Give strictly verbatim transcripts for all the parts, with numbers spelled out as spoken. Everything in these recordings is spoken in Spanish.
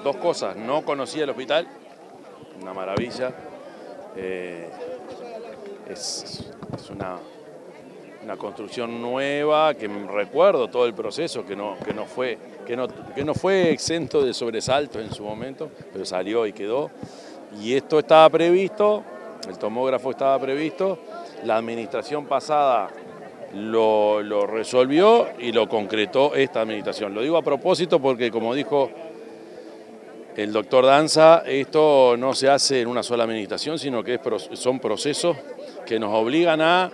dos cosas, no conocía el hospital, una maravilla, eh, es, es una, una construcción nueva que recuerdo todo el proceso, que no, que no fue, que no, que no fue exento de sobresaltos en su momento, pero salió y quedó. Y esto estaba previsto, el tomógrafo estaba previsto, la administración pasada lo, lo resolvió y lo concretó esta administración. Lo digo a propósito porque, como dijo el doctor Danza, esto no se hace en una sola administración, sino que es, son procesos que nos obligan a,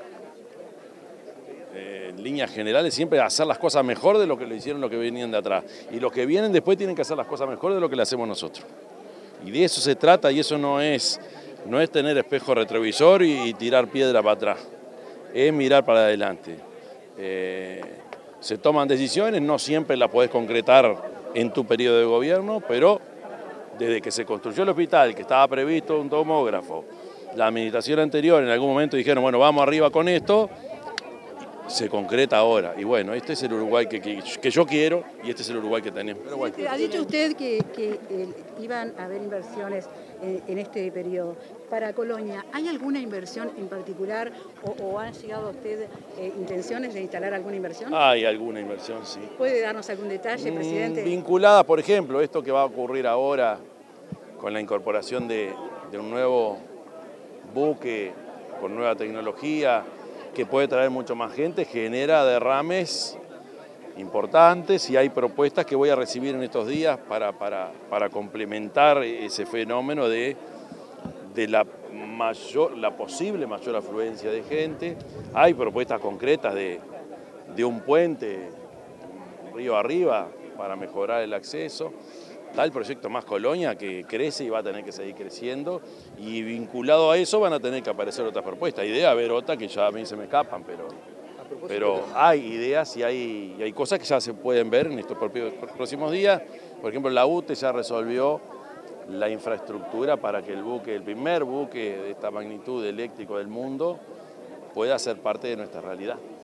eh, en líneas generales, siempre a hacer las cosas mejor de lo que lo hicieron los que venían de atrás. Y los que vienen después tienen que hacer las cosas mejor de lo que le hacemos nosotros. Y de eso se trata, y eso no es, no es tener espejo retrovisor y, y tirar piedra para atrás, es mirar para adelante. Eh, se toman decisiones, no siempre las podés concretar en tu periodo de gobierno, pero desde que se construyó el hospital, que estaba previsto un tomógrafo, la administración anterior en algún momento dijeron, bueno, vamos arriba con esto, se concreta ahora. Y bueno, este es el Uruguay que, que, que yo quiero y este es el Uruguay que tenemos. Pero bueno. Ha dicho usted que, que eh, iban a haber inversiones eh, en este periodo. Para Colonia, ¿hay alguna inversión en particular o, o han llegado a usted eh, intenciones de instalar alguna inversión? Hay alguna inversión, sí. ¿Puede darnos algún detalle, presidente? Mm, vinculada, por ejemplo, esto que va a ocurrir ahora con la incorporación de, de un nuevo buque con nueva tecnología, que puede traer mucho más gente, genera derrames importantes y hay propuestas que voy a recibir en estos días para, para, para complementar ese fenómeno de, de la, mayor, la posible mayor afluencia de gente. Hay propuestas concretas de, de un puente río arriba para mejorar el acceso. Está el proyecto Más Colonia que crece y va a tener que seguir creciendo y vinculado a eso van a tener que aparecer otras propuestas. Idea haber otras que ya a mí se me escapan, pero, pero hay ideas y hay, y hay cosas que ya se pueden ver en estos próximos días. Por ejemplo, la U T E ya resolvió la infraestructura para que el buque, el primer buque de esta magnitud eléctrico del mundo, pueda ser parte de nuestra realidad.